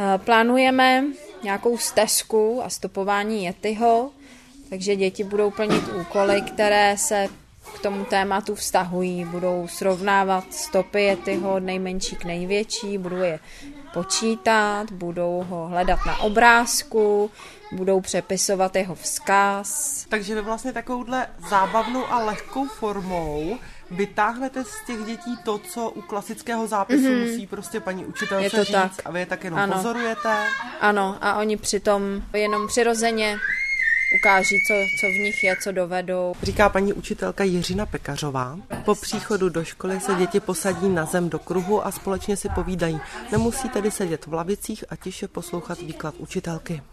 Plánujeme nějakou stezku a stopování Yetiho, takže děti budou plnit úkoly, které se k tomu tématu vztahují. Budou srovnávat stopy Yetiho od nejmenší k největší, budou je počítat, budou ho hledat na obrázku, budou přepisovat jeho vzkaz. Takže vy vlastně takovouhle zábavnou a lehkou formou vytáhnete z těch dětí to, co u klasického zápisu musí prostě paní učitelce říct tak. A vy je tak jenom pozorujete. Ano, a oni přitom jenom přirozeně ukáží, co v nich je, co dovedou. Říká paní učitelka Jiřina Pekařová. Po příchodu do školy se děti posadí na zem do kruhu a společně si povídají. Nemusí tedy sedět v lavicích a tiše poslouchat výklad učitelky.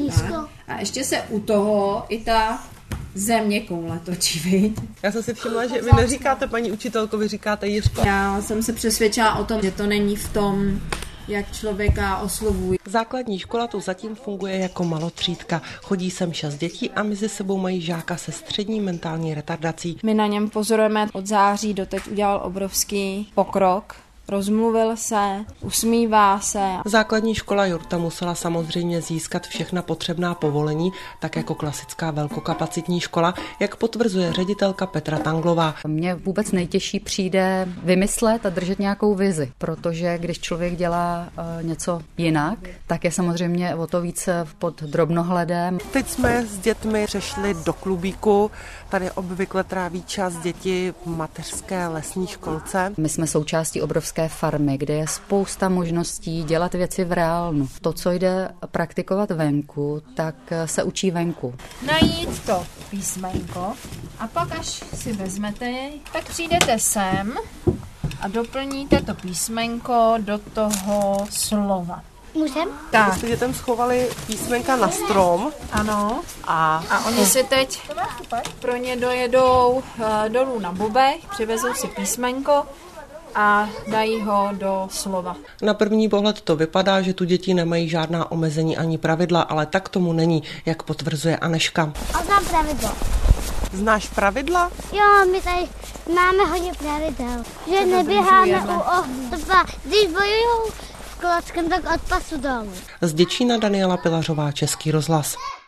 A ještě se u toho i ta země koule točí, viď? Já jsem si všimla, že vy neříkáte paní učitelko, vy říkáte Jiřko. Já jsem se přesvědčila o tom, že to není v tom, jak člověka oslovují. Základní škola tu zatím funguje jako malotřídka. Chodí sem 6 dětí a mezi sebou mají žáka se střední mentální retardací. My na něm pozorujeme od září, doteď udělal obrovský pokrok. Rozmluvil se, usmívá se. Základní škola Jurta musela samozřejmě získat všechna potřebná povolení, tak jako klasická velkokapacitní škola, jak potvrzuje ředitelka Petra Tanglová. Mně vůbec nejtěžší přijde vymyslet a držet nějakou vizi, protože když člověk dělá něco jinak, tak je samozřejmě o to víc pod drobnohledem. Teď jsme s dětmi přešli do klubíku, tady obvykle tráví čas děti v mateřské lesní školce. My jsme součástí obrovské farmy, kde je spousta možností dělat věci v reálnu. To, co jde praktikovat venku, tak se učí venku. Najít to písmenko a pak, až si vezmete jej, tak přijdete sem a doplníte to písmenko do toho slova. Můžem? Tak. Jste dětem schovali písmenka na strom. Ano. A oni si teď pro ně dojedou dolů na bobech, přivezou si písmenko a dají ho do slova. Na první pohled to vypadá, že tu děti nemají žádná omezení ani pravidla, ale tak tomu není, jak potvrzuje Aneška. A znám pravidlo. Znáš pravidla? Jo, my tady máme hodně pravidel. Že neběháme u ohně. Když bojujou s klockem, tak od pasu dolů. Z Děčína Daniela Pilařová, Český rozhlas.